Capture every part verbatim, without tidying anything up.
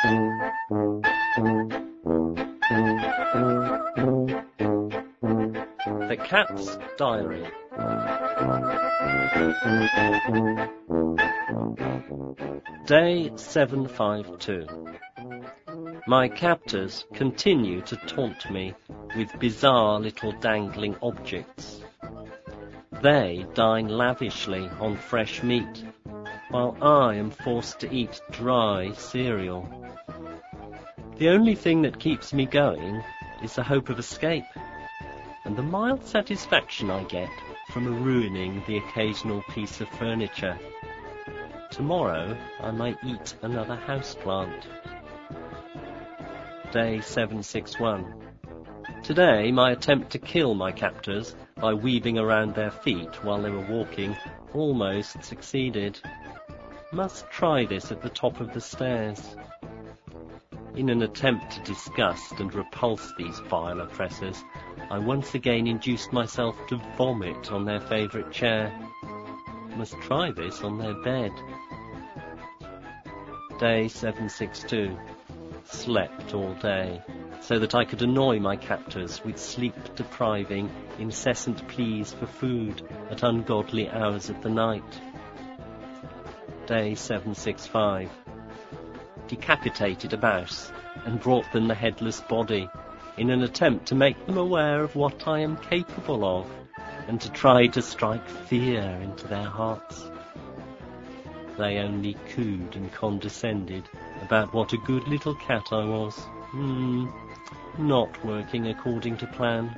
The Cat's Diary. Day seven five two. My captors continue to taunt me with bizarre little dangling objects. They dine lavishly on fresh meat, while I am forced to eat dry cereal. The only thing that keeps me going is the hope of escape, and the mild satisfaction I get from ruining the occasional piece of furniture. Tomorrow I might eat another houseplant. Day seven six one. Today my attempt to kill my captors by weaving around their feet while they were walking almost succeeded. Must try this at the top of the stairs. In an attempt to disgust and repulse these vile oppressors, I once again induced myself to vomit on their favourite chair. Must try this on their bed. Day seven six two. Slept all day, so that I could annoy my captors with sleep-depriving, incessant pleas for food at ungodly hours of the night. Day seven six five. Decapitated a mouse and brought them the headless body in an attempt to make them aware of what I am capable of and to try to strike fear into their hearts. They only cooed and condescended about what a good little cat I was. Hmm, not working according to plan.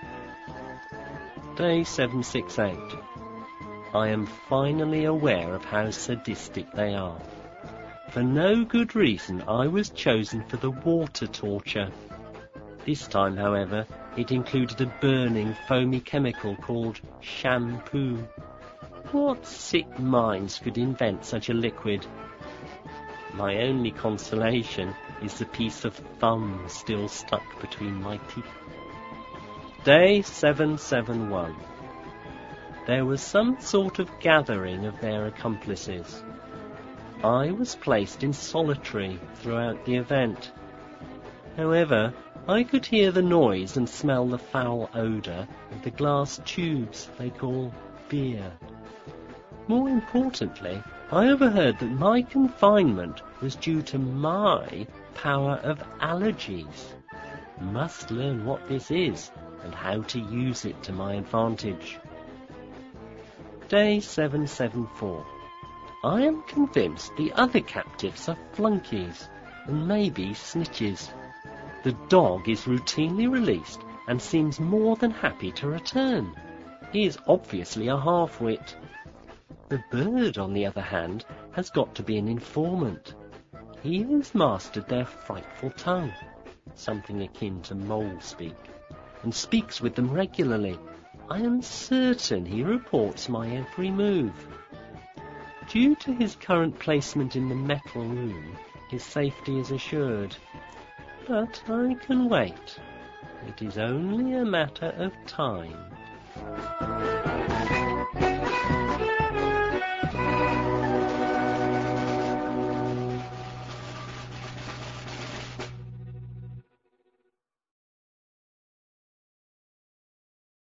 Day seven six eight. I am finally aware of how sadistic they are. For no good reason I was chosen for the water torture. This time, however, it included a burning, foamy chemical called shampoo. What sick minds could invent such a liquid? My only consolation is the piece of thumb still stuck between my teeth. Day seven seven one. There was some sort of gathering of their accomplices. I was placed in solitary throughout the event. However, I could hear the noise and smell the foul odour of the glass tubes they call beer. More importantly, I overheard that my confinement was due to my power of allergies. Must learn what this is and how to use it to my advantage. Day seven seven four. I am convinced the other captives are flunkies and maybe snitches. The dog is routinely released and seems more than happy to return. He is obviously a half-wit. The bird, on the other hand, has got to be an informant. He has mastered their frightful tongue, something akin to mole speak, and speaks with them regularly. I am certain he reports my every move. Due to his current placement in the metal room, his safety is assured. But I can wait. It is only a matter of time.